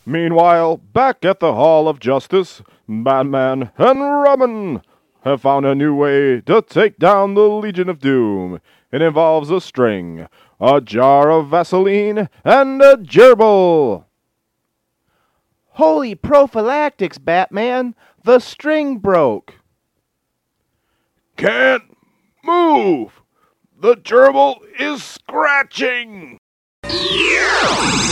Meanwhile, back at the Hall of Justice, Batman and Robin have found a new way to take down the Legion of Doom. It involves a string, a jar of Vaseline, and a gerbil. Holy prophylactics, Batman! The string broke! Can't move! The gerbil is scratching!